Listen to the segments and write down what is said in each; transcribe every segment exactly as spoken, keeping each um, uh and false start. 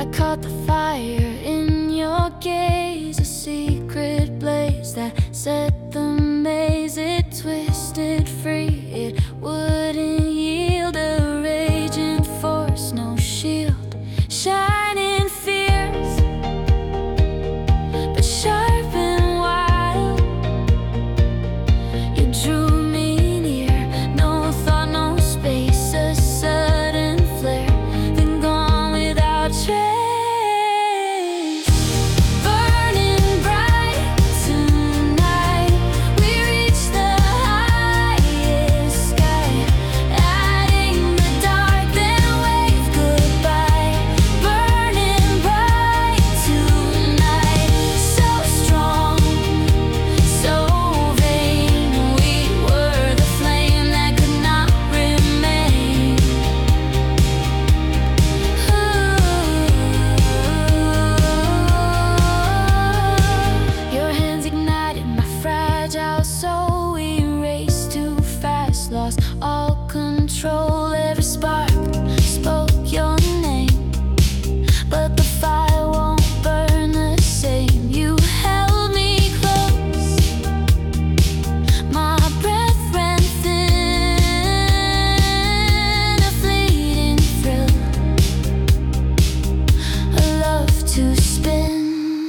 caught the fire in your gaze, a secret blaze that set the maze. It twisted free, it wouldn't yield, a raging force, no shield, shining fierce, but sharp and wild. You drew me near, no thought, no space, a sudden flare, then gone without trace. So we raced too fast, lost all control. Every spark spoke your name, but the fire won't burn the same. You held me close, my breath ran thin, a fleeting thrill, a love to spin.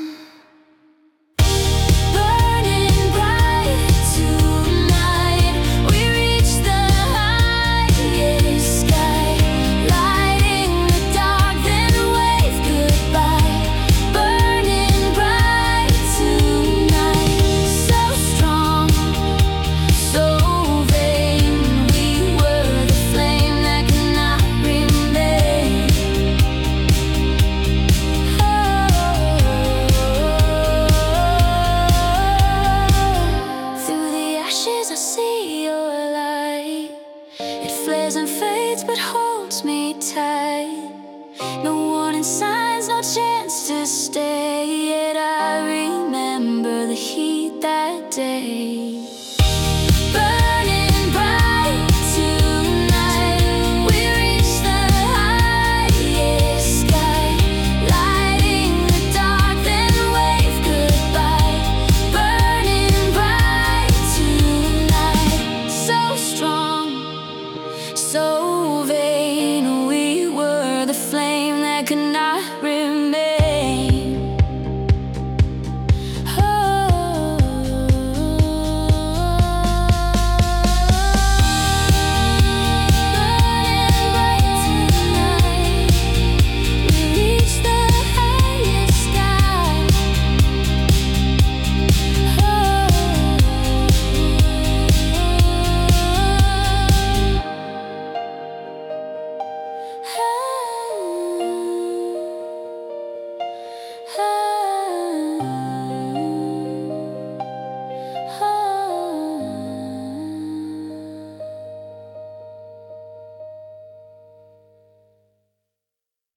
I see your light, it flares and fades but holds me tight.